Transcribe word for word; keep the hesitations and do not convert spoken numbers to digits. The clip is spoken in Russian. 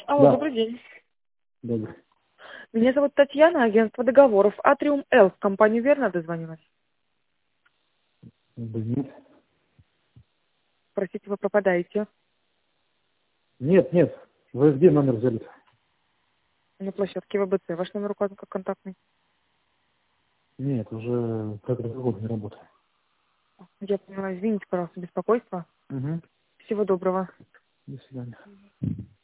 Алло, Да. добрый день. Добрый. Меня зовут Татьяна, агентство договоров. Атриум Л. В компанию верно дозвонилась? Да нет. Простите, вы пропадаете. Нет, нет. Вы где номер взяли? На площадке ВБЦ. Ваш номер указан как контактный. Нет, уже как разговор не работает. Я поняла. Извините, пожалуйста, беспокойство. Угу. Всего доброго. До свидания.